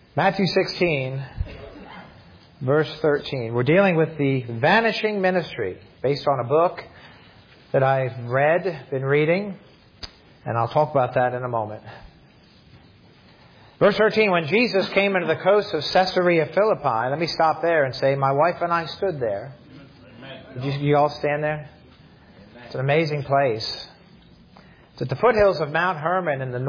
Matthew 16, verse 13. We're dealing with the vanishing ministry based on a book that I've been reading, and I'll talk about that in a moment. Verse 13, when Jesus came into the coast of Caesarea Philippi, let me stop there and say, my wife and I stood there. Did you all stand there? It's an amazing place. It's at the foothills of Mount Hermon in the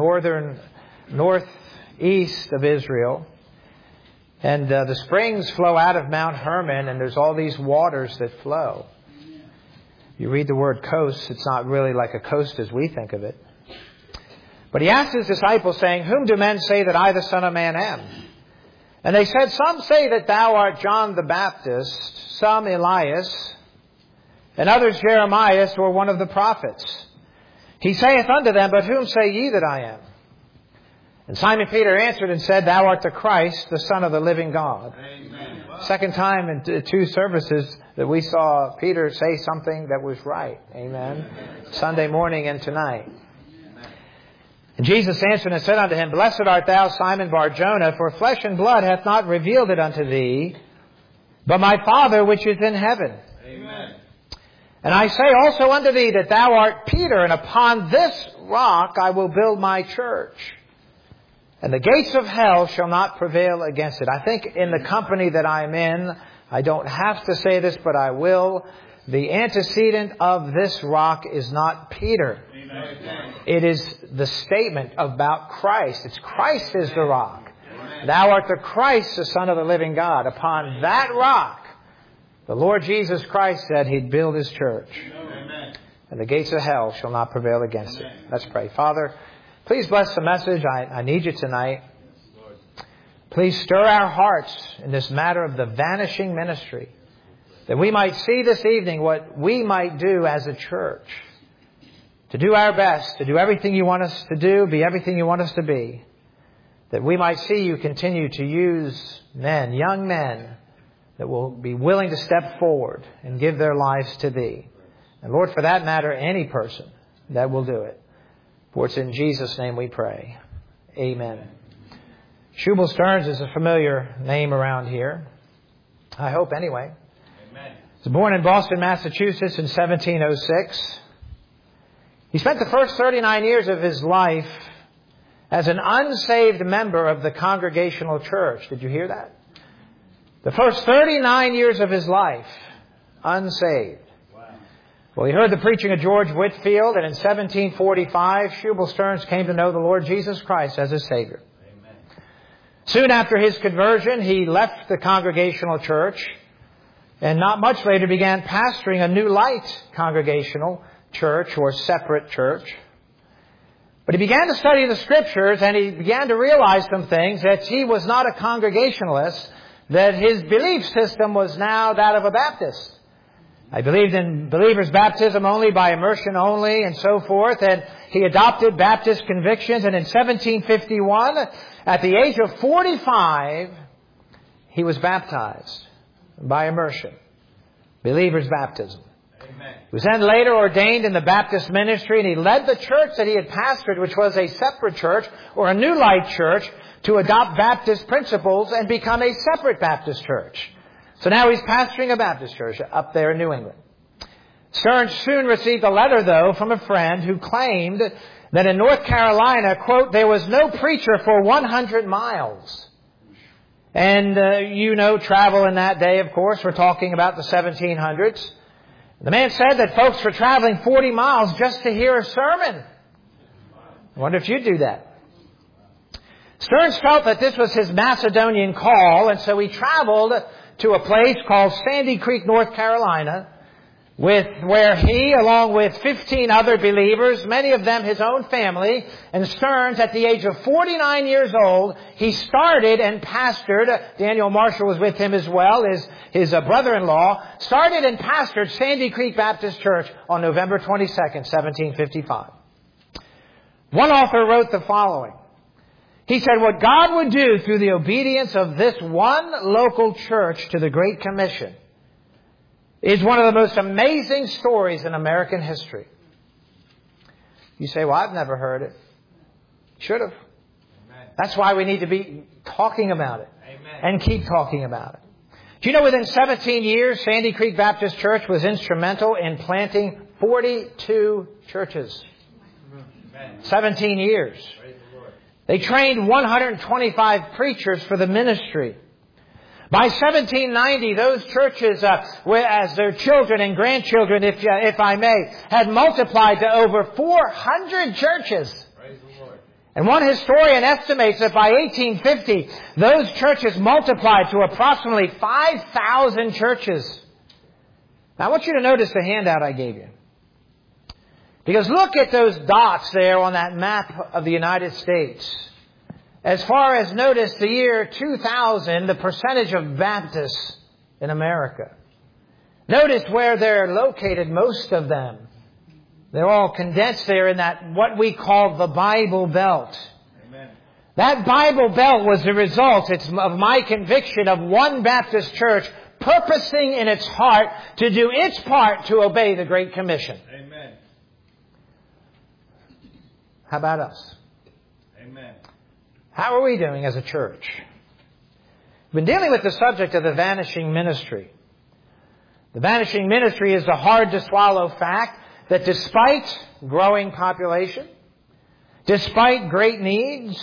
northeast of Israel. And the springs flow out of Mount Hermon, and there's all these waters that flow. You read the word coast, it's not really like a coast as we think of it. But he asked his disciples, saying, whom do men say that I, the Son of Man, am? And they said, some say that thou art John the Baptist, some Elias, and others Jeremiah, or one of the prophets. He saith unto them, but whom say ye that I am? And Simon Peter answered and said, thou art the Christ, the Son of the living God. Amen. Second time in two services that we saw Peter say something that was right. Amen. Sunday morning and tonight. And Jesus answered and said unto him, blessed art thou, Simon Bar-Jonah, for flesh and blood hath not revealed it unto thee, but my Father which is in heaven. Amen. And I say also unto thee that thou art Peter, and upon this rock I will build my church. And the gates of hell shall not prevail against it. I think in the company that I'm in, I don't have to say this, but I will. The antecedent of this rock is not Peter. Amen. It is the statement about Christ. It's Christ is the rock. Amen. Thou art the Christ, the Son of the living God. Upon that rock, the Lord Jesus Christ said He'd build His church. Amen. And the gates of hell shall not prevail against it. Let's pray. Father, please bless the message. I need you tonight. Please stir our hearts in this matter of the vanishing ministry, that we might see this evening what we might do as a church, to do our best, to do everything you want us to do, be everything you want us to be, that we might see you continue to use men, young men, that will be willing to step forward and give their lives to Thee. And Lord, for that matter, any person that will do it. For it's in Jesus' name we pray. Amen. Shubal Stearns is a familiar name around here. I hope anyway. Amen. He was born in Boston, Massachusetts in 1706. He spent the first 39 years of his life as an unsaved member of the Congregational Church. Did you hear that? The first 39 years of his life, unsaved. Well, he heard the preaching of George Whitefield, and in 1745, Shubal Stearns came to know the Lord Jesus Christ as his Savior. Amen. Soon after his conversion, he left the Congregational Church, and not much later began pastoring a New Light Congregational Church, or separate church. But he began to study the Scriptures, and he began to realize some things, that he was not a Congregationalist, that his belief system was now that of a Baptist. I believed in believer's baptism only, by immersion only, and so forth. And he adopted Baptist convictions. And in 1751, at the age of 45, he was baptized by immersion. Believer's baptism. Amen. He was then later ordained in the Baptist ministry, and he led the church that he had pastored, which was a separate church, or a New Light church, to adopt Baptist principles and become a separate Baptist church. So now he's pastoring a Baptist church up there in New England. Stearns soon received a letter, though, from a friend who claimed that in North Carolina, quote, there was no preacher for 100 miles. And, travel in that day, of course, we're talking about the 1700s. The man said that folks were traveling 40 miles just to hear a sermon. I wonder if you'd do that. Stearns felt that this was his Macedonian call, and so he traveled to a place called Sandy Creek, North Carolina, where he, along with 15 other believers, many of them his own family, and Stearns, at the age of 49 years old, he started and pastored. Daniel Marshall was with him as well, his brother-in-law, started and pastored Sandy Creek Baptist Church on November 22nd, 1755. One author wrote the following. He said, what God would do through the obedience of this one local church to the Great Commission is one of the most amazing stories in American history. You say, well, I've never heard it. Should have. That's why we need to be taught talking about it. Amen. And keep talking about it. Do you know within 17 years, Sandy Creek Baptist Church was instrumental in planting 42 churches? Amen. 17 years. Praise the Lord. They trained 125 preachers for the ministry. By 1790, those churches, as their children and grandchildren, if I may, had multiplied to over 400 churches. Praise the Lord. And one historian estimates that by 1850, those churches multiplied to approximately 5,000 churches. Now, I want you to notice the handout I gave you. Because look at those dots there on that map of the United States. As far as, notice, the year 2000, the percentage of Baptists in America. Notice where they're located, most of them. They're all condensed there in that, what we call the Bible Belt. Amen. That Bible Belt was the result of my conviction of one Baptist church purposing in its heart to do its part to obey the Great Commission. Amen. How about us? Amen. How are we doing as a church? We've been dealing with the subject of the vanishing ministry. The vanishing ministry is the hard-to-swallow fact that despite growing population, despite great needs,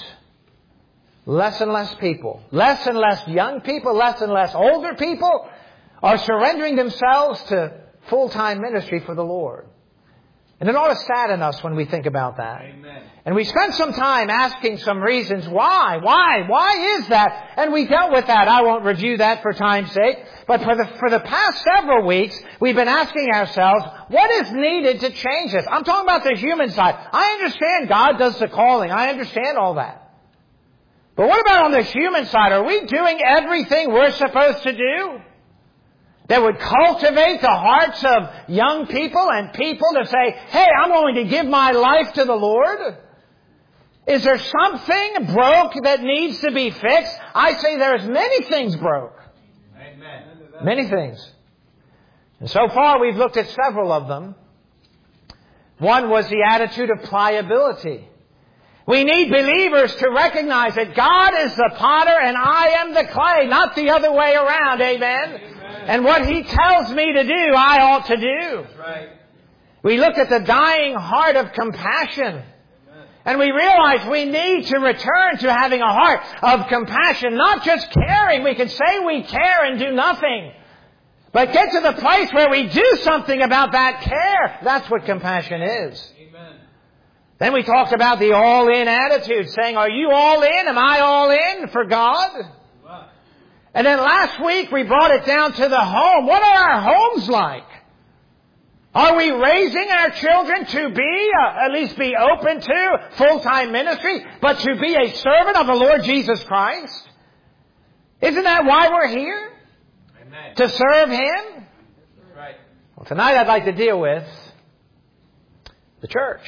less and less people, less and less young people, less and less older people are surrendering themselves to full-time ministry for the Lord. And it ought to sadden us when we think about that. Amen. And we spent some time asking some reasons why is that? And we dealt with that. I won't review that for time's sake. But for the past several weeks, we've been asking ourselves, what is needed to change this? I'm talking about the human side. I understand God does the calling. I understand all that. But what about on the human side? Are we doing everything we're supposed to do that would cultivate the hearts of young people and people to say, hey, I'm going to give my life to the Lord? Is there something broke that needs to be fixed? I say there's many things broke. Amen. Many things. And so far we've looked at several of them. One was the attitude of pliability. We need believers to recognize that God is the potter and I am the clay, not the other way around. Amen. And what He tells me to do, I ought to do. That's right. We look at the dying heart of compassion. And we realize we need to return to having a heart of compassion, not just caring. We can say we care and do nothing. But get to the place where we do something about that care. That's what compassion is. Amen. Then we talked about the all-in attitude, saying, are you all in? Am I all in for God? Wow. And then last week we brought it down to the home. What are our homes like? Are we raising our children to be, at least be open to full-time ministry, but to be a servant of the Lord Jesus Christ? Isn't that why we're here? Amen. To serve Him? That's right. Well, tonight I'd like to deal with the church.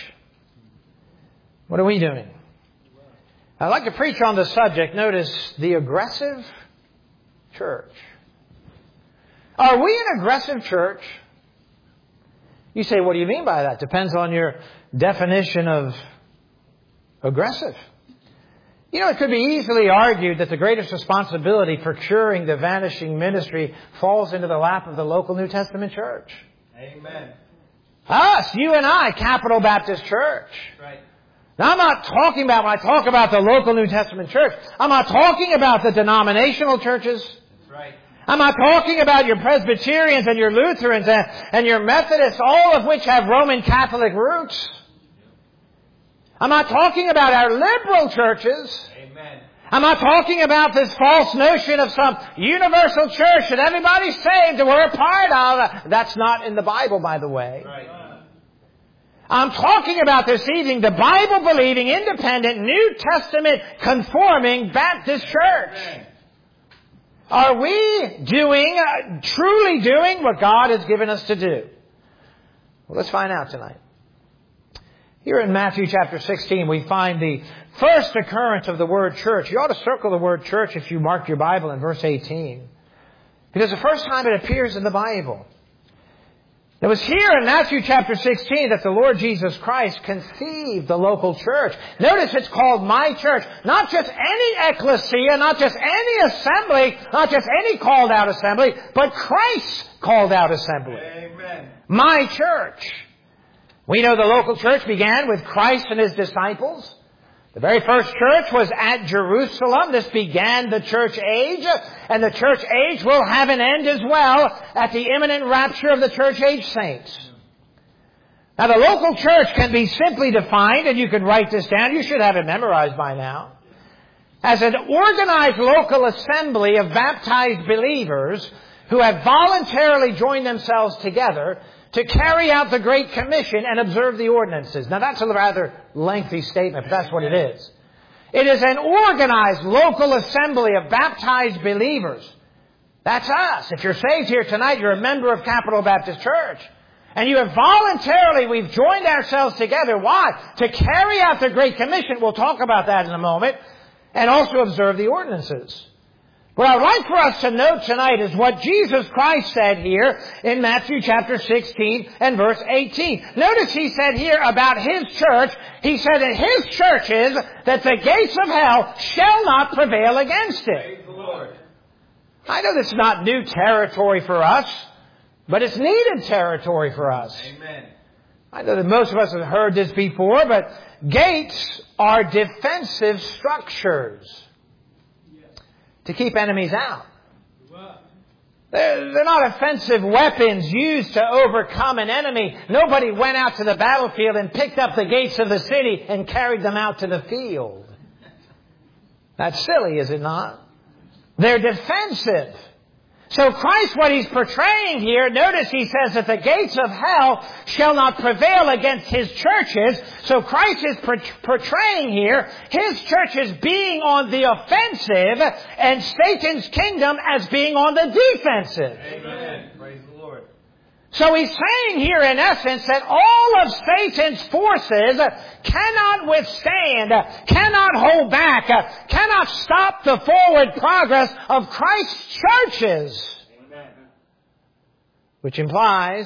What are we doing? I'd like to preach on the subject, notice, the aggressive church. Are we an aggressive church? You say, what do you mean by that? Depends on your definition of aggressive. You know, it could be easily argued that the greatest responsibility for curing the vanishing ministry falls into the lap of the local New Testament church. Amen. Us, you and I, Capital Baptist Church. That's right. Now, I'm not talking about, when I talk about the local New Testament church, I'm not talking about the denominational churches. That's right. I'm not talking about your Presbyterians and your Lutherans and your Methodists, all of which have Roman Catholic roots. I'm not talking about our liberal churches. Amen. I'm not talking about this false notion of some universal church that everybody's saved and we're a part of. That's not in the Bible, by the way. Right. I'm talking about this evening the Bible-believing, independent, New Testament conforming Baptist church. Amen. Are we truly doing what God has given us to do? Well, let's find out tonight. Here in Matthew chapter 16, we find the first occurrence of the word church. You ought to circle the word church if you mark your Bible in verse 18. Because the first time it appears in the Bible. It was here in Matthew chapter 16 that the Lord Jesus Christ conceived the local church. Notice it's called my church. Not just any ecclesia, not just any assembly, not just any called out assembly, but Christ's called out assembly. Amen. My church. We know the local church began with Christ and His disciples. The very first church was at Jerusalem. This began the church age, and the church age will have an end as well at the imminent rapture of the church age saints. Now, the local church can be simply defined, and you can write this down. You should have it memorized by now. As an organized local assembly of baptized believers who have voluntarily joined themselves together to carry out the Great Commission and observe the ordinances. Now, that's a rather lengthy statement, but that's what it is. It is an organized local assembly of baptized believers. That's us. If you're saved here tonight, you're a member of Capital Baptist Church. And you have voluntarily, we've joined ourselves together. Why? To carry out the Great Commission. We'll talk about that in a moment. And also observe the ordinances. What I'd like for us to note tonight is what Jesus Christ said here in Matthew chapter 16 and verse 18. Notice He said here about His church, He said in His churches that the gates of hell shall not prevail against it. Praise the Lord. I know this is not new territory for us, but it's needed territory for us. Amen. I know that most of us have heard this before, but gates are defensive structures to keep enemies out. They're not offensive weapons used to overcome an enemy. Nobody went out to the battlefield and picked up the gates of the city and carried them out to the field. That's silly, is it not? They're defensive. So Christ, what He's portraying here, notice He says that the gates of hell shall not prevail against His churches. So Christ is portraying here His churches being on the offensive and Satan's kingdom as being on the defensive. Amen. Praise the Lord. So He's saying here in essence that all of Satan's forces cannot withstand, cannot hold back, cannot stop the forward progress of Christ's churches. Amen. Which implies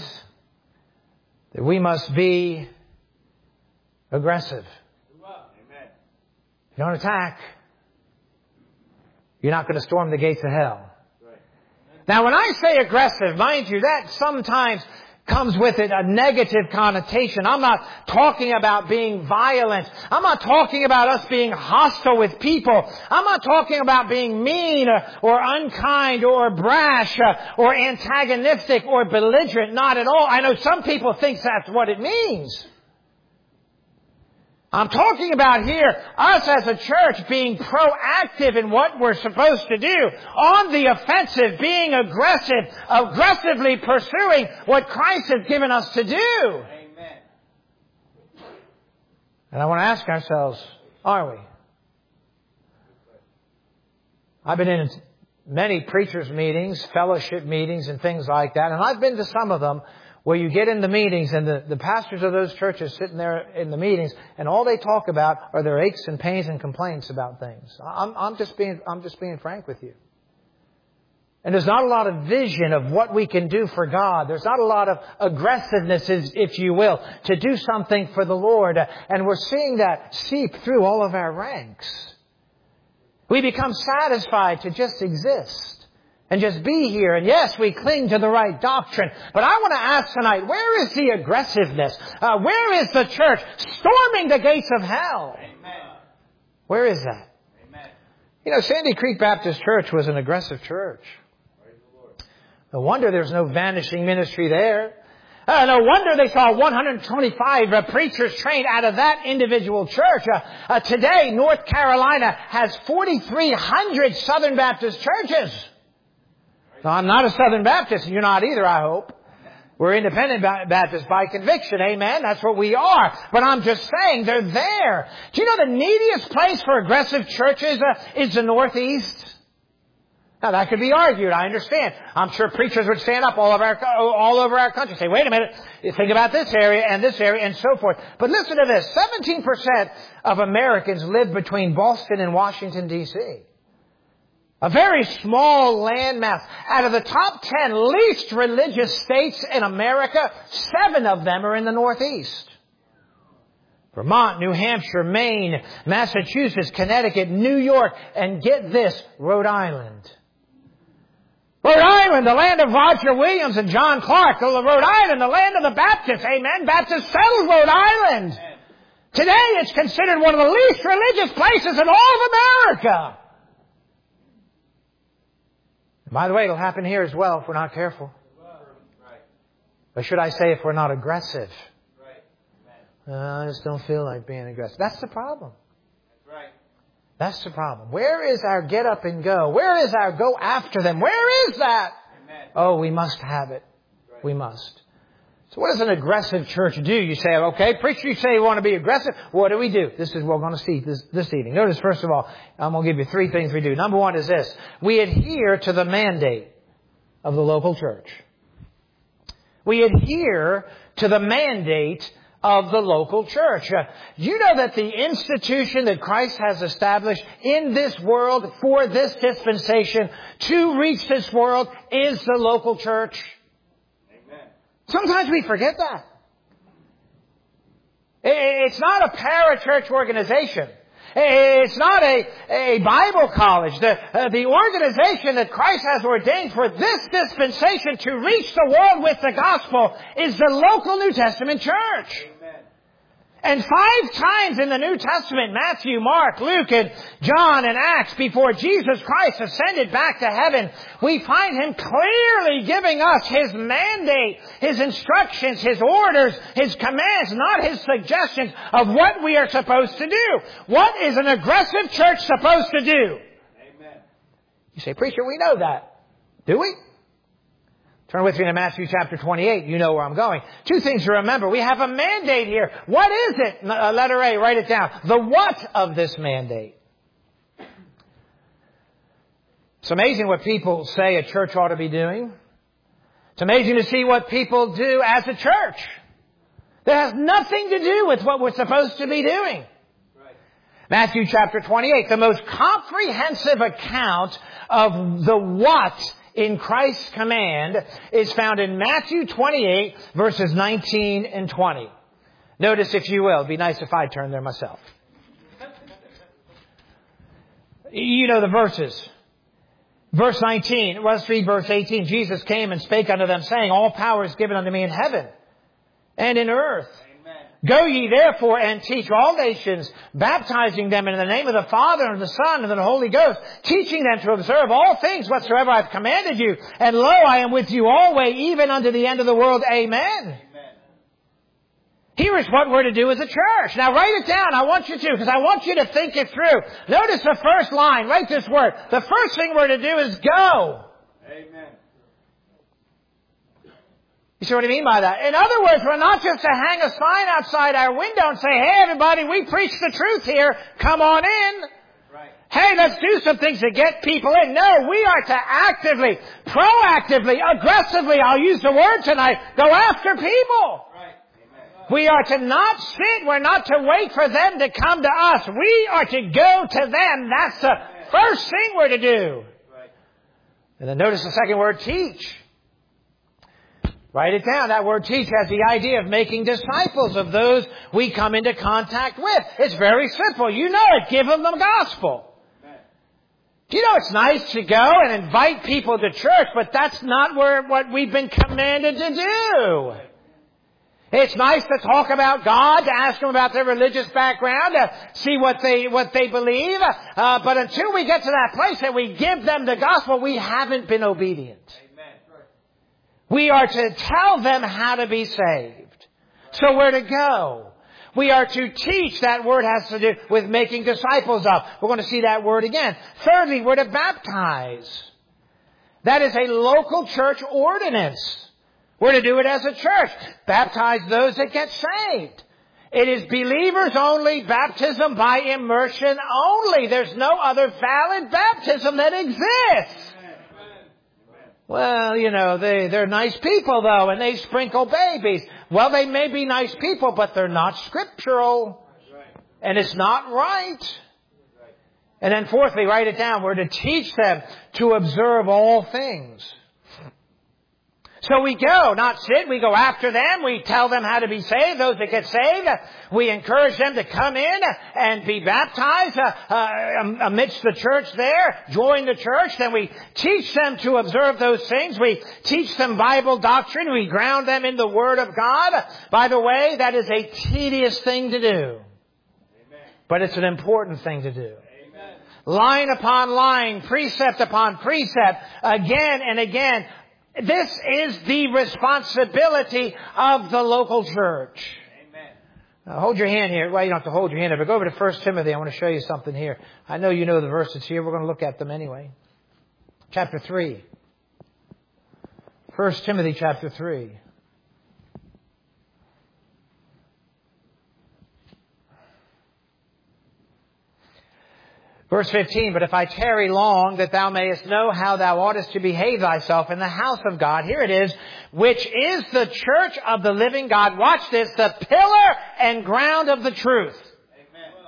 that we must be aggressive. Amen. If you don't attack, you're not going to storm the gates of hell. Now, when I say aggressive, mind you, that sometimes comes with it a negative connotation. I'm not talking about being violent. I'm not talking about us being hostile with people. I'm not talking about being mean or unkind or brash or antagonistic or belligerent. Not at all. I know some people think that's what it means. I'm talking about here us as a church being proactive in what we're supposed to do. On the offensive, being aggressive, aggressively pursuing what Christ has given us to do. Amen. And I want to ask ourselves, are we? I've been in many preachers' meetings, fellowship meetings and things like that, and I've been to some of them where you get in the meetings and the pastors of those churches sitting there in the meetings and all they talk about are their aches and pains and complaints about things. I'm just being frank with you. And there's not a lot of vision of what we can do for God. There's not a lot of aggressiveness, if you will, to do something for the Lord. And we're seeing that seep through all of our ranks. We become satisfied to just exist. And just be here. And yes, we cling to the right doctrine. But I want to ask tonight, where is the aggressiveness? Where is the church storming the gates of hell? Amen. Where is that? Amen. You know, Sandy Creek Baptist Church was an aggressive church. Praise the Lord. No wonder there's no vanishing ministry there. No wonder they saw 125 preachers trained out of that individual church. Today, North Carolina has 4,300 Southern Baptist churches. So I'm not a Southern Baptist, and you're not either, I hope. We're independent Baptists by conviction, amen? That's what we are. But I'm just saying, they're there. Do you know the neediest place for aggressive churches is the Northeast? Now, that could be argued, I understand. I'm sure preachers would stand up all over our country and say, wait a minute, think about this area and so forth. But listen to this, 17% of Americans live between Boston and Washington, D.C. A very small landmass. Out of the top 10 least religious states in America, 7 of them are in the Northeast. Vermont, New Hampshire, Maine, Massachusetts, Connecticut, New York, and get this, Rhode Island. Rhode Island, the land of Roger Williams and John Clark. Rhode Island, the land of the Baptists. Amen. Baptists settled Rhode Island. Amen. Today it's considered one of the least religious places in all of America. And by the way, it'll happen here as well if we're not careful. Or should I say if we're not aggressive? I just don't feel like being aggressive. That's the problem. That's right. That's the problem. Where is our get up and go? Where is our go after them? Where is that? Amen. Oh, we must have it. Right. We must. So what does an aggressive church do? You say, okay, preacher, you say you want to be aggressive. What do we do? This is what we're going to see this evening. Notice, first of all, I'm going to give you 3 things we do. Number 1 is this. We adhere to the mandate of the local church. We adhere to the mandate of the local church. You know that the institution that Christ has established in this world for this dispensation to reach this world is the local church. Amen. Sometimes we forget that. It's not a parachurch organization. It's not a Bible college. The organization that Christ has ordained for this dispensation to reach the world with the gospel is the local New Testament church. And 5 times in the New Testament, Matthew, Mark, Luke, and John, and Acts, before Jesus Christ ascended back to heaven, we find Him clearly giving us His mandate, His instructions, His orders, His commands, not His suggestions of what we are supposed to do. What is an aggressive church supposed to do? Amen. You say, preacher, we know that. Do we? Turn with me to Matthew chapter 28. You know where I'm going. 2 things to remember. We have a mandate here. What is it? Letter A, write it down. The what of this mandate. It's amazing what people say a church ought to be doing. It's amazing to see what people do as a church. That has nothing to do with what we're supposed to be doing. Right. Matthew chapter 28, the most comprehensive account of the what in Christ's command is found in Matthew 28, verses 19 and 20. Notice, if you will. It'd be nice if I turned there myself. You know the verses. Verse 19, let's read verse 18. Jesus came and spake unto them, saying, all power is given unto me in heaven and in earth. Go ye therefore and teach all nations, baptizing them in the name of the Father and of the Son and of the Holy Ghost, teaching them to observe all things whatsoever I have commanded you. And lo, I am with you always, even unto the end of the world. Amen. Amen. Here is what we're to do as a church. Now write it down. I want you to, because I want you to think it through. Notice the first line. Write this word. The first thing we're to do is go. Amen. You see what I mean by that? In other words, we're not just to hang a sign outside our window and say, hey, everybody, we preach the truth here. Come on in. Right. Hey, let's do some things to get people in. No, we are to actively, proactively, aggressively, I'll use the word tonight, go after people. Right. We are to not sit. We're not to wait for them to come to us. We are to go to them. That's the first thing we're to do. Right. And then notice the second word, teach. Write it down. That word teach has the idea of making disciples of those we come into contact with. It's very simple. You know it. Give them the gospel. You know it's nice to go and invite people to church, but that's not what we've been commanded to do. It's nice to talk about God, to ask them about their religious background, to see what they believe. But until we get to that place that we give them the gospel, we haven't been obedient. We are to tell them how to be saved. So where to go? We are to teach. That word has to do with making disciples of. We're going to see that word again. Thirdly, we're to baptize. That is a local church ordinance. We're to do it as a church. Baptize those that get saved. It is believers only, baptism by immersion only. There's no other valid baptism that exists. Well, you know, they're nice people, though, and they sprinkle babies. Well, they may be nice people, but they're not scriptural. And it's not right. And then fourthly, write it down. We're to teach them to observe all things. So we go, not sit, we go after them. We tell them how to be saved, those that get saved. We encourage them to come in and be baptized amidst the church there. Join the church. Then we teach them to observe those things. We teach them Bible doctrine. We ground them in the Word of God. By the way, that is a tedious thing to do. Amen. But it's an important thing to do. Amen. Line upon line, precept upon precept, again and again. This is the responsibility of the local church. Amen. Now, hold your hand here. Well, you don't have to hold your hand there, but go over to 1 Timothy. I want to show you something here. I know you know the verses here. We're going to look at them anyway. Chapter 3. 1 Timothy chapter 3. Verse 15, but if I tarry long, that thou mayest know how thou oughtest to behave thyself in the house of God. Here it is, which is the church of the living God. Watch this, the pillar and ground of the truth. Amen.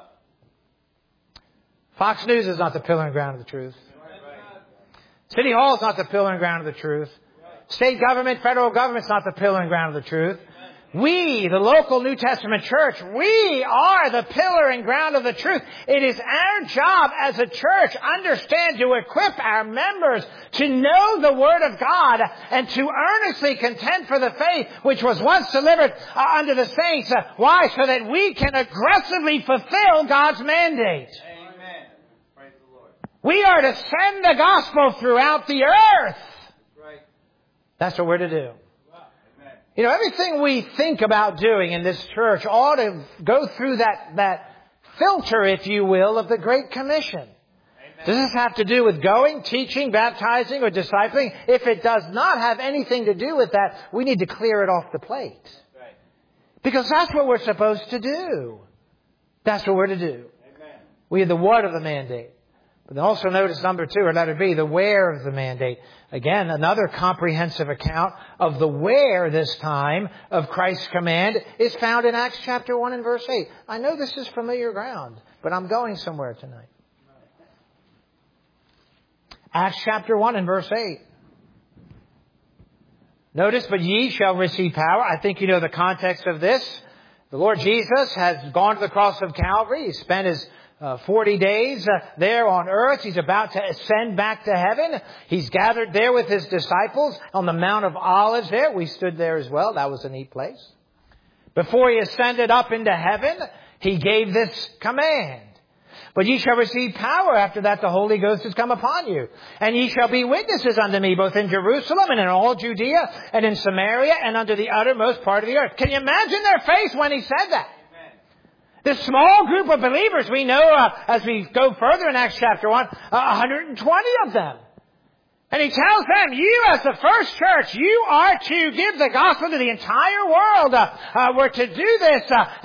Fox News is not the pillar and ground of the truth. City Hall is not the pillar and ground of the truth. State government, federal government is not the pillar and ground of the truth. We, the local New Testament church, we are the pillar and ground of the truth. It is our job as a church, understand, to equip our members to know the Word of God and to earnestly contend for the faith which was once delivered unto the saints. Why? So that we can aggressively fulfill God's mandate. Amen. Praise the Lord. We are to send the gospel throughout the earth. Right. That's what we're to do. Amen. You know, everything we think about doing in this church ought to go through that filter, if you will, of the Great Commission. Amen. Does this have to do with going, teaching, baptizing, or discipling? If it does not have anything to do with that, we need to clear it off the plate. Right. Because that's what we're supposed to do. That's what we're to do. Amen. We have the what of the mandate. But then also notice number 2, or letter B, the where of the mandate. Again, another comprehensive account of the where this time of Christ's command is found in Acts chapter 1 and verse 8. I know this is familiar ground, but I'm going somewhere tonight. Acts chapter 1 and verse 8. Notice, but ye shall receive power. I think you know the context of this. The Lord Jesus has gone to the cross of Calvary. He spent his 40 days there on earth. He's about to ascend back to heaven. He's gathered there with his disciples on the Mount of Olives there. We stood there as well. That was a neat place. Before he ascended up into heaven, he gave this command. But ye shall receive power. After that, the Holy Ghost has come upon you. And ye shall be witnesses unto me, both in Jerusalem and in all Judea and in Samaria and unto the uttermost part of the earth. Can you imagine their face when he said that? This small group of believers, we know as we go further in Acts chapter 1, 120 of them. And he tells them, you as the first church, you are to give the gospel to the entire world. We're to do this,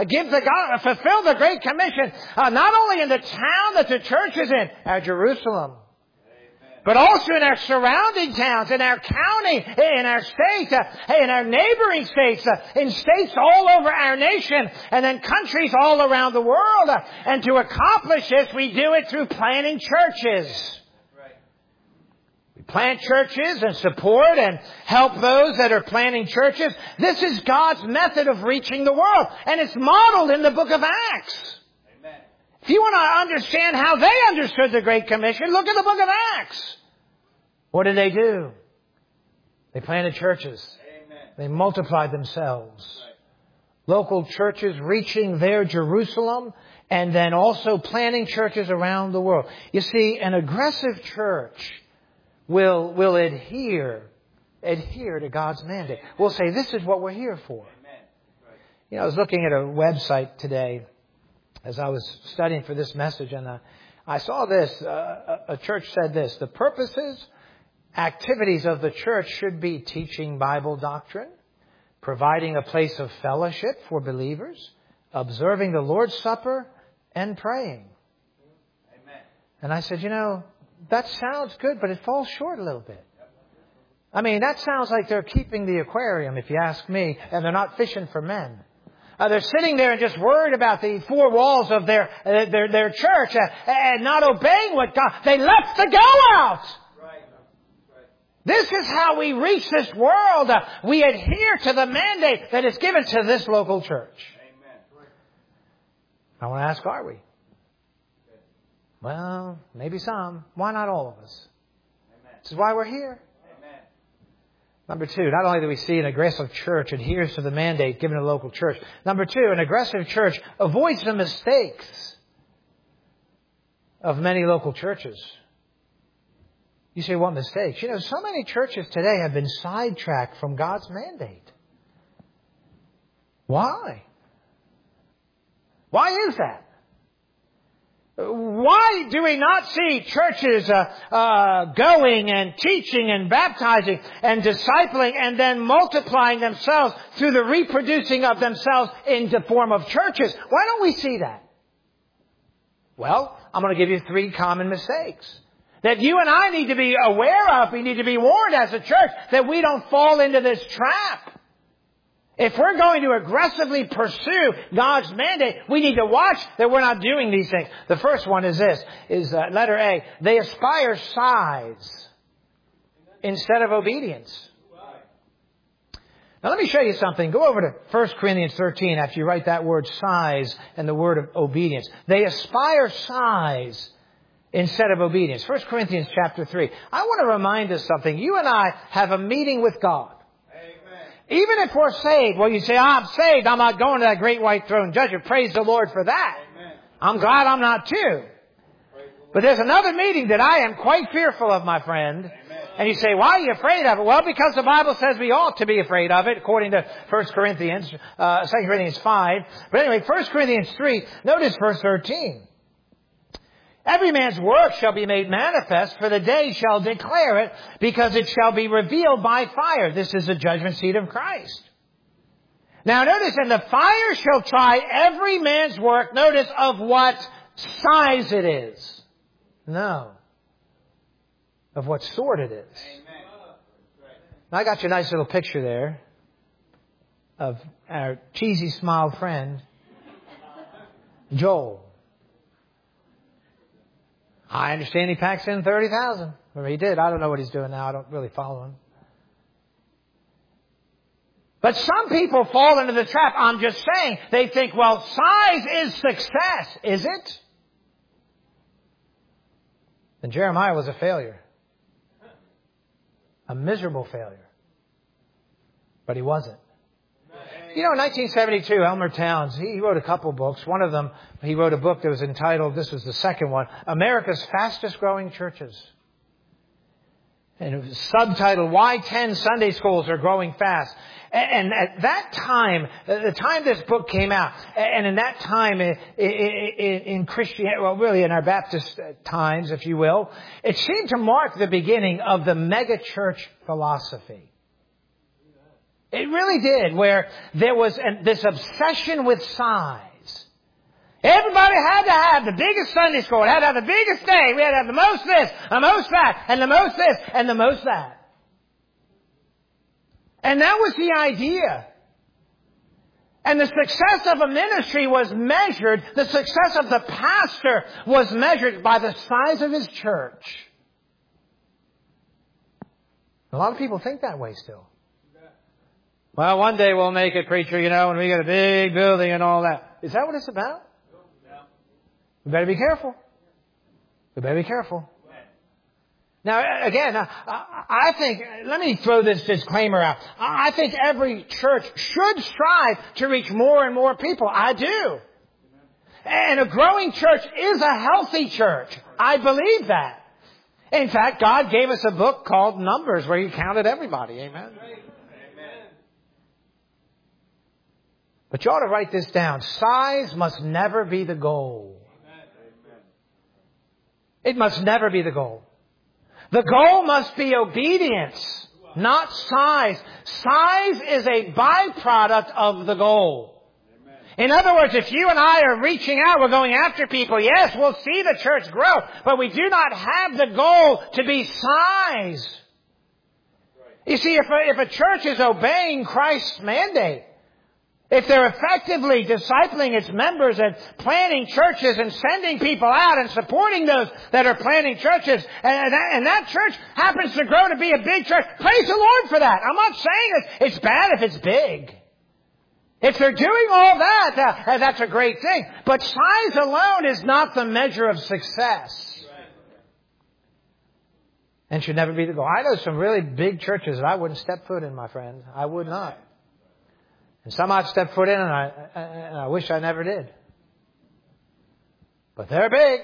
fulfill the Great Commission, not only in the town that the church is in, Jerusalem, but also in our surrounding towns, in our county, in our state, in our neighboring states, in states all over our nation, and then countries all around the world. And to accomplish this, we do it through planting churches. Right. We plant churches and support and help those that are planting churches. This is God's method of reaching the world. And it's modeled in the book of Acts. If you want to understand how they understood the Great Commission, look at the book of Acts. What did they do? They planted churches. Amen. They multiplied themselves. Right. Local churches reaching their Jerusalem and then also planting churches around the world. You see, an aggressive church will adhere to God's mandate. We'll say, this is what we're here for. Amen. Right. You know, I was looking at a website today as I was studying for this message, and I saw this. A church said this: the purposes, activities of the church should be teaching Bible doctrine, providing a place of fellowship for believers, observing the Lord's Supper, and praying. Amen. And I said, you know, that sounds good, but it falls short a little bit. I mean, that sounds like they're keeping the aquarium, if you ask me, and they're not fishing for men. they're sitting there and just worried about the four walls of their church and not obeying what God. They left to go out. This is how we reach this world. We adhere to the mandate that is given to this local church. Amen. I want to ask, are we? Well, maybe some. Why not all of us? Amen. This is why we're here. Amen. Number two, not only do we see an aggressive church adheres to the mandate given to the local church. Number two, an aggressive church avoids the mistakes of many local churches. You say, what mistakes? You know, so many churches today have been sidetracked from God's mandate. Why? Why is that? Why do we not see churches going and teaching and baptizing and discipling and then multiplying themselves through the reproducing of themselves in the form of churches? Why don't we see that? Well, I'm going to give you 3 common mistakes that you and I need to be aware of. We need to be warned as a church that we don't fall into this trap. If we're going to aggressively pursue God's mandate, we need to watch that we're not doing these things. The first one is this, letter A. They aspire size instead of obedience. Now let me show you something. Go over to 1 Corinthians 13 after you write that word size and the word of obedience. They aspire size instead of obedience. 1 Corinthians chapter 3. I want to remind us something. You and I have a meeting with God. Amen. Even if we're saved, well, you say, I'm saved. I'm not going to that great white throne judgment. Praise the Lord for that. Amen. I'm glad I'm not too. But there's another meeting that I am quite fearful of, my friend. Amen. And you say, why are you afraid of it? Well, because the Bible says we ought to be afraid of it, according to 2 Corinthians 5. But anyway, 1 Corinthians 3, notice verse 13. Every man's work shall be made manifest, for the day shall declare it, because it shall be revealed by fire. This is the judgment seat of Christ. Now notice, and the fire shall try every man's work, notice, of what size it is. No. Of what sort it is. Amen. Now, I got you a nice little picture there of our cheesy smile friend, Joel. I understand he packs in 30,000. Or he did. I don't know what he's doing now. I don't really follow him. But some people fall into the trap. I'm just saying. They think, well, size is success. Is it? Then Jeremiah was a failure. A miserable failure. But he wasn't. You know, in 1972, Elmer Towns, he wrote a couple books. One of them, he wrote a book that was entitled, this was the second one, America's Fastest Growing Churches. And it was subtitled, Why 10 Sunday Schools Are Growing Fast. And at that time, the time this book came out, and in that time in Christianity, well, really in our Baptist times, if you will, it seemed to mark the beginning of the mega church philosophy. It really did, where there was this obsession with size. Everybody had to have the biggest Sunday school. It had to have the biggest day. We had to have the most this, the most that, and the most this, and the most that. And that was the idea. And the success of a ministry was measured, the success of the pastor was measured by the size of his church. A lot of people think that way still. Well, one day we'll make it, preacher, you know, and we got a big building and all that. Is that what it's about? We better be careful. We better be careful. Now, again, I think, let me throw this disclaimer out. I think every church should strive to reach more and more people. I do. And a growing church is a healthy church. I believe that. In fact, God gave us a book called Numbers where He counted everybody. Amen. But you ought to write this down. Size must never be the goal. It must never be the goal. The goal must be obedience, not size. Size is a byproduct of the goal. In other words, if you and I are reaching out, we're going after people, yes, we'll see the church grow, but we do not have the goal to be size. You see, if a church is obeying Christ's mandate, if they're effectively discipling its members and planting churches and sending people out and supporting those that are planting churches, and that church happens to grow to be a big church, praise the Lord for that. I'm not saying it's bad if it's big. If they're doing all that, that's a great thing. But size alone is not the measure of success. And should never be the goal. I know some really big churches that I wouldn't step foot in, my friend. I would not. And some I've stepped foot in and I wish I never did. But they're big.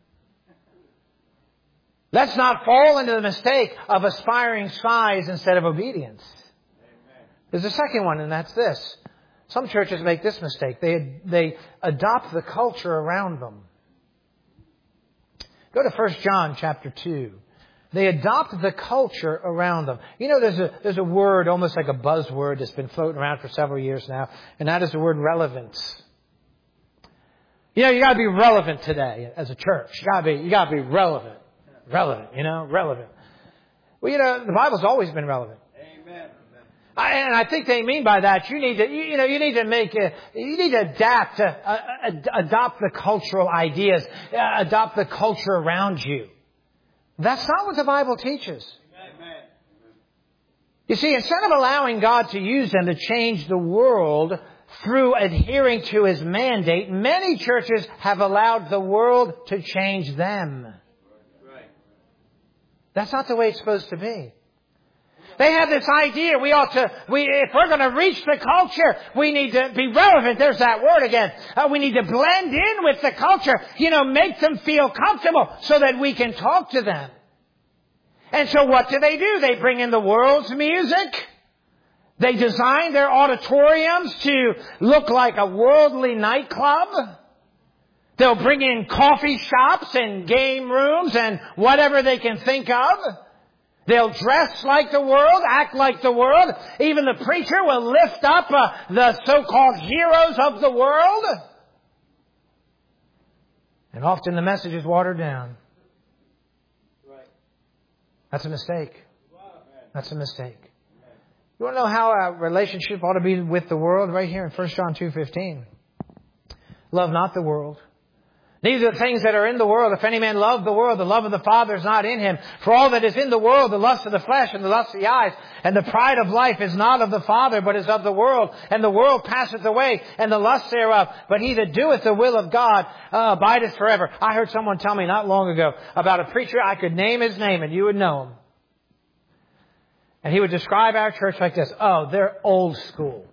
Let's not fall into the mistake of aspiring size instead of obedience. Amen. There's a second one, and that's this. Some churches make this mistake. They adopt the culture around them. Go to 1 John chapter 2. They adopt the culture around them. You know, there's a word, almost like a buzzword, that's been floating around for several years now, and that is the word relevance. You know, you got to be relevant today as a church. You got to be relevant. Relevant. Well, you know, the Bible's always been relevant. Amen. And I think they mean by that you need to adopt the cultural ideas, adopt the culture around you. That's not what the Bible teaches. Amen. You see, instead of allowing God to use them to change the world through adhering to His mandate, many churches have allowed the world to change them. Right. That's not the way it's supposed to be. They have this idea if we're going to reach the culture, we need to be relevant. There's that word again. We need to blend in with the culture. Make them feel comfortable so that we can talk to them. And so what do? They bring in the world's music. They design their auditoriums to look like a worldly nightclub. They'll bring in coffee shops and game rooms and whatever they can think of. They'll dress like the world, act like the world. Even the preacher will lift up the so-called heroes of the world. And often the message is watered down. Right. That's a mistake. That's a mistake. You want to know how a relationship ought to be with the world? Right here in 1 John 2:15. Love not the world. Neither the things that are in the world. If any man love the world, the love of the Father is not in him. For all that is in the world, the lust of the flesh and the lust of the eyes and the pride of life is not of the Father, but is of the world. And the world passeth away, and the lust thereof. But he that doeth the will of God abideth forever. I heard someone tell me not long ago about a preacher. I could name his name and you would know him. And he would describe our church like this. Oh, they're old school.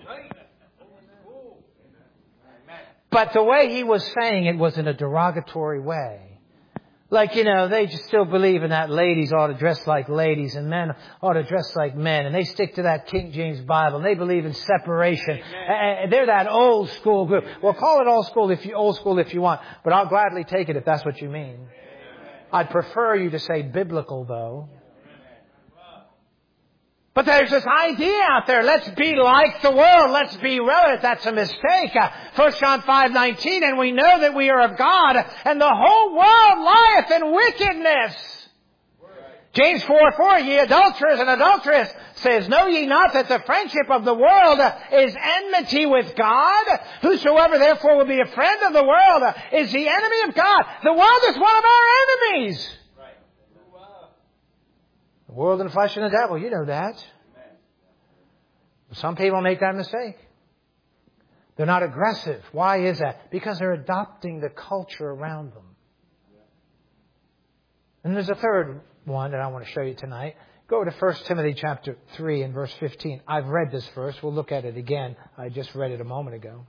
But the way he was saying it was in a derogatory way. Like, they just still believe in that ladies ought to dress like ladies and men ought to dress like men. And they stick to that King James Bible. And they believe in separation. And they're that old school group. Well, call it old school if you want. But I'll gladly take it if that's what you mean. I'd prefer you to say biblical, though. But there's this idea out there, let's be like the world, let's be relevant. That's a mistake. 1 John 5:19, and we know that we are of God, and the whole world lieth in wickedness. James 4:4, ye adulterers and adulteress, says, know ye not that the friendship of the world is enmity with God? Whosoever therefore will be a friend of the world is the enemy of God. The world is one of our enemies. The world and the flesh and the devil, you know that. Some people make that mistake. They're not aggressive. Why is that? Because they're adopting the culture around them. And there's a third one that I want to show you tonight. Go to 1 Timothy chapter 3 and verse 15. I've read this verse. We'll look at it again. I just read it a moment ago.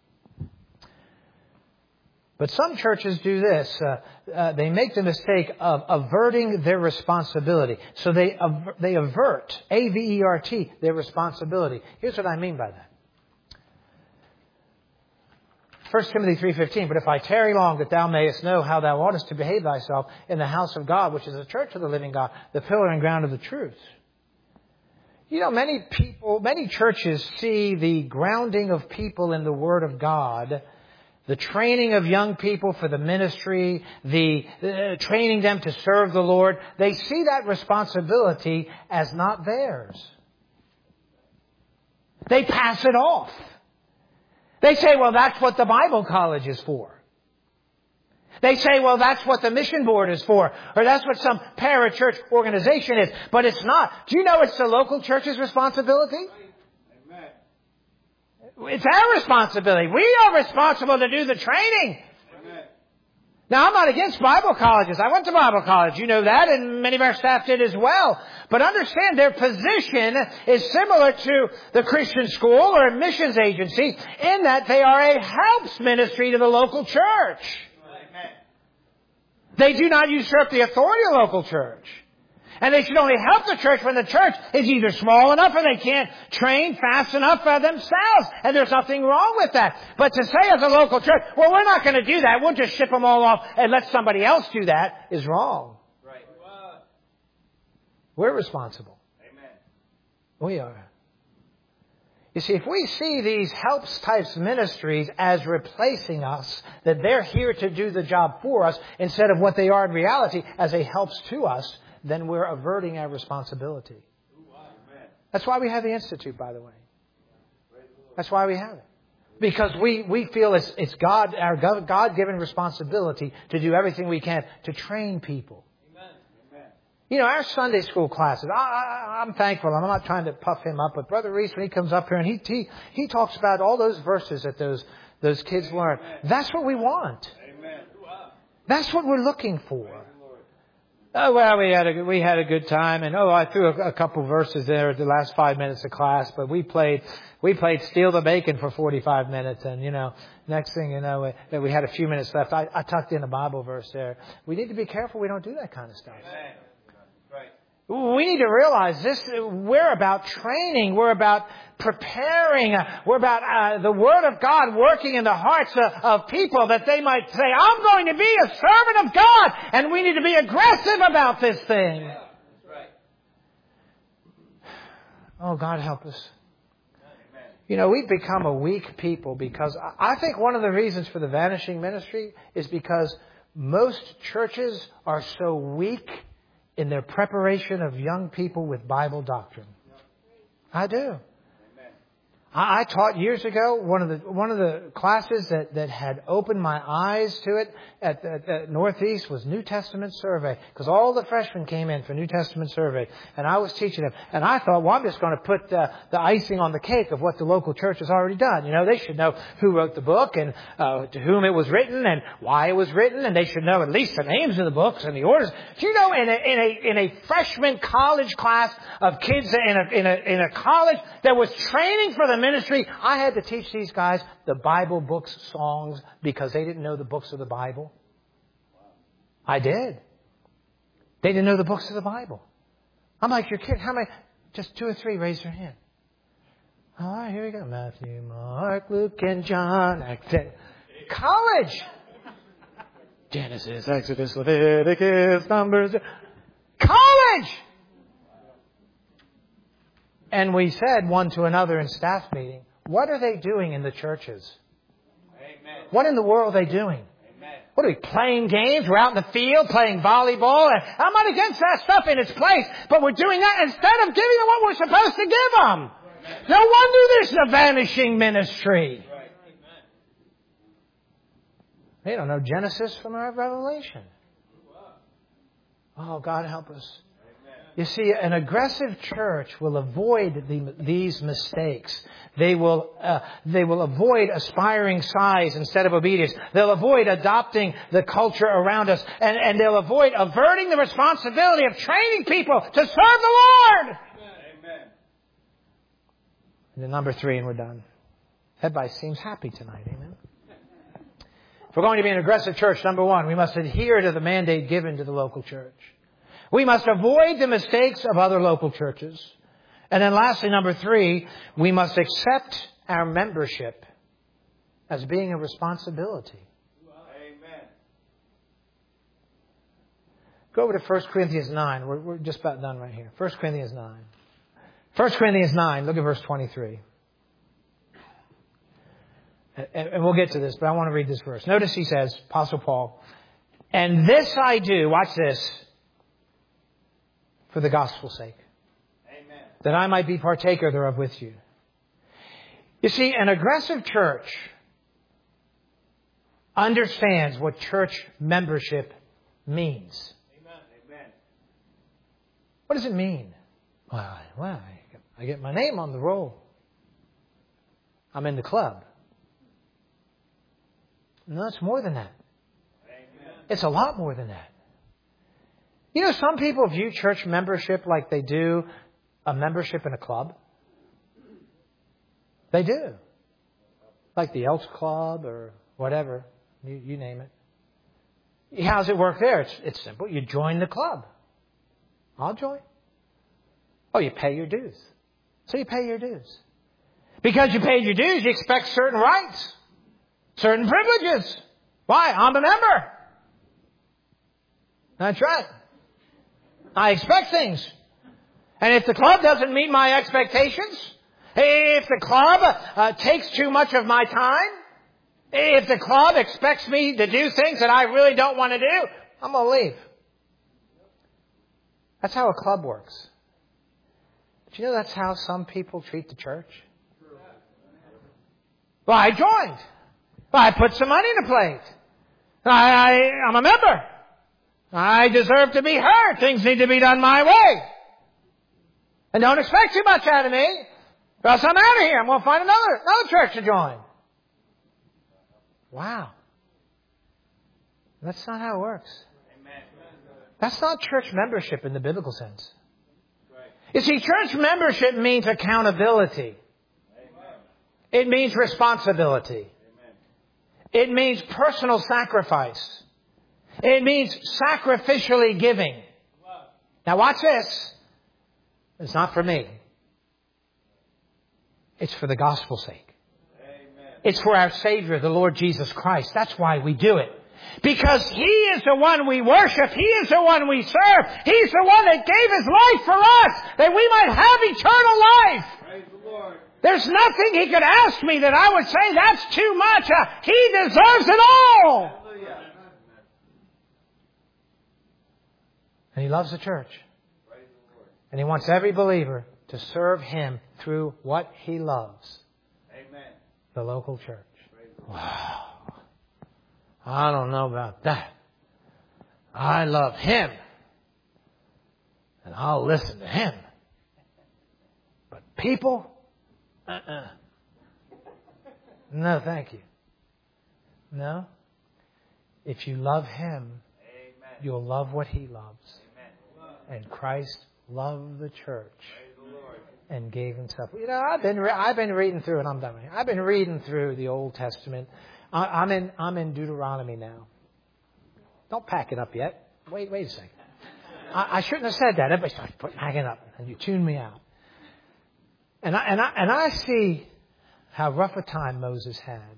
But some churches do this. They make the mistake of averting their responsibility. So they avert, A-V-E-R-T, their responsibility. Here's what I mean by that. 1 Timothy 3:15, but if I tarry long, that thou mayest know how thou oughtest to behave thyself in the house of God, which is the church of the living God, the pillar and ground of the truth. Many churches see the grounding of people in the Word of God, the training of young people for the ministry, the training them to serve the Lord. They see that responsibility as not theirs. They pass it off. They say, well, that's what the Bible college is for. They say, well, that's what the mission board is for. Or that's what some parachurch organization is. But it's not. Do you know it's the local church's responsibility? Amen. It's our responsibility. We are responsible to do the training. Amen. Now, I'm not against Bible colleges. I went to Bible college. You know that, and many of our staff did as well. But understand their position is similar to the Christian school or a missions agency in that they are a helps ministry to the local church. Amen. They do not usurp the authority of the local church. And they should only help the church when the church is either small enough or they can't train fast enough for themselves. And there's nothing wrong with that. But to say as a local church, well, we're not going to do that. We'll just ship them all off and let somebody else do that is wrong. Right. We're responsible. Amen. We are. You see, if we see these helps types ministries as replacing us, that they're here to do the job for us instead of what they are in reality as a helps to us, then we're averting our responsibility. That's why we have the Institute, by the way. That's why we have it. Because we feel it's God, our God-given responsibility to do everything we can to train people. Amen. You know, our Sunday school classes, I'm thankful. I'm not trying to puff him up, but Brother Reese, when he comes up here and he talks about all those verses that those kids learn. That's what we want. Amen. That's what we're looking for. Oh, well, we had a good time, and I threw a couple verses there at the last 5 minutes of class, but we played Steal the Bacon for 45 minutes, and next thing you know, we had a few minutes left. I tucked in a Bible verse there. We need to be careful we don't do that kind of stuff. Amen. Right. We need to realize this. We're about training. We're about preparing. We're about the Word of God working in the hearts of people that they might say, I'm going to be a servant of God. And we need to be aggressive about this thing. Yeah. That's right. Oh, God help us. Amen. We've become a weak people because I think one of the reasons for the vanishing ministry is because most churches are so weak in their preparation of young people with Bible doctrine. I do. I taught years ago one of the classes that had opened my eyes to it at Northeast was New Testament survey, because all the freshmen came in for New Testament survey, and I was teaching them. And I thought, well, I'm just going to put the icing on the cake of what the local church has already done. They should know who wrote the book and to whom it was written and why it was written, and they should know at least the names of the books and the orders. Do you know in a freshman college class of kids in a college that was training for the ministry, I had to teach these guys the Bible books, songs, because they didn't know the books of the Bible. I did. They didn't know the books of the Bible. I'm like, your kid, how many? Just 2 or 3, raise your hand. All right, here we go. Matthew, Mark, Luke, and John. College. Genesis, Exodus, Leviticus, Numbers. College. And we said one to another in staff meeting, what are they doing in the churches? Amen. What in the world are they doing? Amen. What are we, playing games? We're out in the field playing volleyball. And I'm not against that stuff in its place, but we're doing that instead of giving them what we're supposed to give them. Amen. No wonder there's a vanishing ministry. Right. They don't know Genesis from Revelation. Oh, God help us. You see, an aggressive church will avoid these mistakes. They will avoid aspiring size instead of obedience. They'll avoid adopting the culture around us. And they'll avoid averting the responsibility of training people to serve the Lord. Amen. And then number 3, and we're done. Everybody seems happy tonight, amen? If we're going to be an aggressive church, number 1, we must adhere to the mandate given to the local church. We must avoid the mistakes of other local churches. And then lastly, number 3, we must accept our membership as being a responsibility. Amen. Go over to 1 Corinthians 9. We're just about done right here. 1 Corinthians 9. 1 Corinthians 9, look at verse 23. And we'll get to this, but I want to read this verse. Notice he says, Apostle Paul, and this I do, watch this, for the gospel's sake. Amen. That I might be partaker thereof with you. You see, an aggressive church understands what church membership means. Amen. What does it mean? Well, I get my name on the roll. I'm in the club. No, it's more than that. Amen. It's a lot more than that. You know, some people view church membership like they do a membership in a club. They do. Like the Elks Club or whatever. You name it. How's it work there? It's simple. You join the club. I'll join. Oh, you pay your dues. So you pay your dues. Because you paid your dues, you expect certain rights, certain privileges. Why? I'm a member. That's right. I expect things. And if the club doesn't meet my expectations, if the club takes too much of my time, if the club expects me to do things that I really don't want to do, I'm going to leave. That's how a club works. But you know that's how some people treat the church? Well, I joined. Well, I put some money in the plate. I'm a member. I deserve to be heard. Things need to be done my way. And don't expect too much out of me, or else I'm out of here. I'm going to find another church to join. Wow. That's not how it works. That's not church membership in the biblical sense. You see, church membership means accountability. It means responsibility. It means personal sacrifice. It means sacrificially giving. Now watch this. It's not for me. It's for the gospel's sake. It's for our Savior, the Lord Jesus Christ. That's why we do it. Because He is the one we worship. He is the one we serve. He's the one that gave His life for us, that we might have eternal life. Praise the Lord. There's nothing He could ask me that I would say that's too much. He deserves it all. Hallelujah. And He loves the church. Praise the Lord. And He wants every believer to serve Him through what He loves. Amen. The local church. Wow. I don't know about that. I love Him. And I'll listen to Him. But people? No, thank you. No. If you love Him, Amen. you'll love what He loves. Amen. And Christ loved the church Praise the Lord. and gave Himself. You know, I've been reading through, and I'm done. I've been reading through the Old Testament. I'm in Deuteronomy now. Don't pack it up yet. Wait a second. I shouldn't have said that. Everybody starts packing up, and you tune me out. And I see how rough a time Moses had.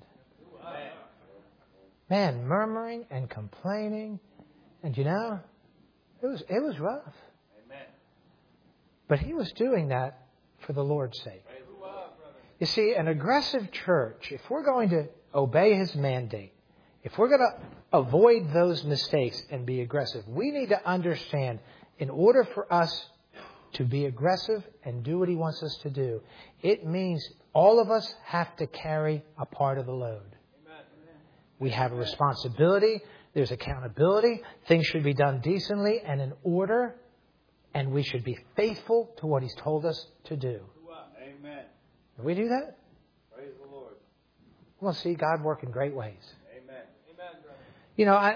Man, murmuring and complaining, and you know, it was rough. Amen. But he was doing that for the Lord's sake. You see, an aggressive church, if we're going to obey His mandate, if we're going to avoid those mistakes and be aggressive, we need to understand, in order for us to be aggressive and do what He wants us to do, it means all of us have to carry a part of the load. We have a responsibility. There's accountability. Things should be done decently and in order. And we should be faithful to what He's told us to do. Amen. Can we do that? Praise the Lord. We'll see God work in great ways. Amen. Amen. You know,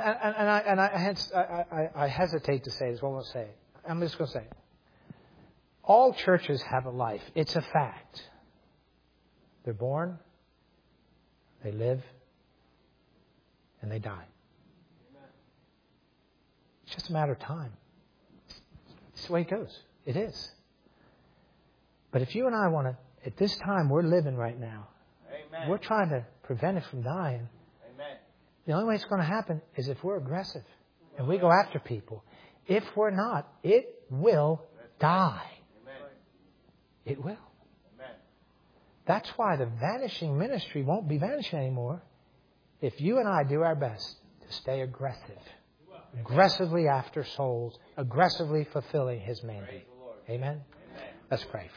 I hesitate to say this, but I won't say it. I'm just going to say it. All churches have a life. It's a fact. They're born, they live, and they die. It's just a matter of time. It's the way it goes. It is. But if you and I want to, at this time we're living right now, Amen. we're trying to prevent it from dying. Amen. The only way it's going to happen is if we're aggressive and we go after people. If we're not, it will die. Amen. It will. Amen. That's why the vanishing ministry won't be vanishing anymore if you and I do our best to stay aggressive. Aggressively after souls, aggressively fulfilling His mandate. Amen? Amen. Let's pray.